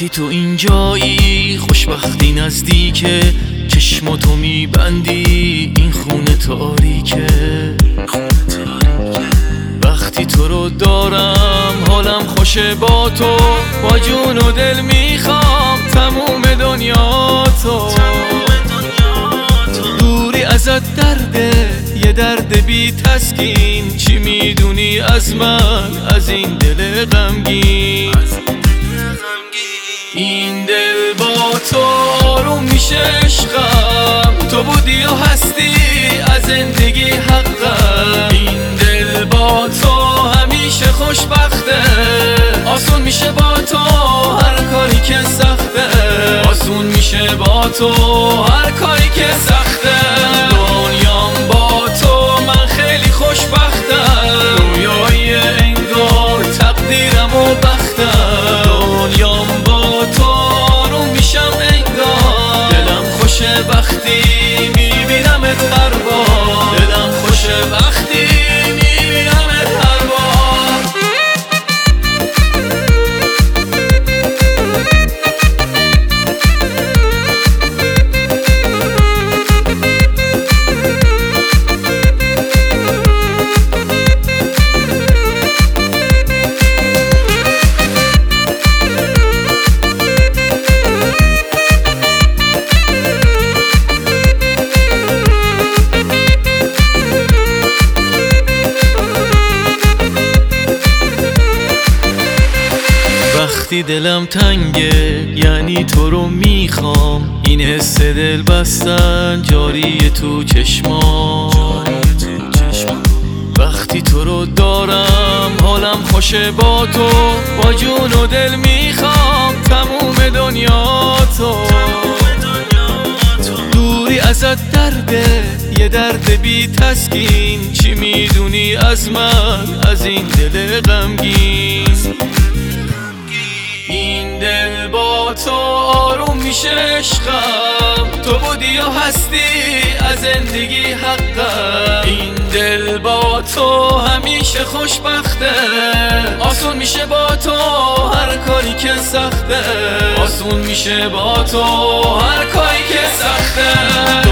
وقتی تو اینجایی خوشبختی نزدیکه، چشماتو میبندی این خونه تاریکه. وقتی تو رو دارم حالم خوشه با تو، با جون و دل میخوام تموم دنیا تو. دوری ازت درده، یه درد بی تسکین، چی میدونی از من، از این دل غمگین. این دل با تو آروم میشه عشقم، تو بودی و هستی از زندگی حقم. این دل با تو همیشه خوشبخته، آسون میشه با تو هر کاری که سخته. آسون میشه با تو هر کاری که سخته. دنیام با تو من خیلی خوشبختم، رویای انگار تقدیرم و بختم. دنیام با تو آروم میشم انگار، دلم خوشه وقتی میبینمت هر بار. دلم خوشه وقتی میبینمت هر بار. وقتی دلم تنگه یعنی تو رو میخوام، این حس دل بستن جاری تو چشمام. وقتی تو رو دارم حالم خوشه با تو، با جون و دل میخوام تموم دنیا تو. دوری ازت درده، یه درد بی تسکین، چی میدونی از من، از این دل غمگین. این دل با تو آروم میشه عشقم، تو بودی و هستی از زندگی حقم. این دل با تو همیشه خوشبخته، آسون میشه با تو هر کاری که سخته. آسون میشه با تو هر کاری که سخته.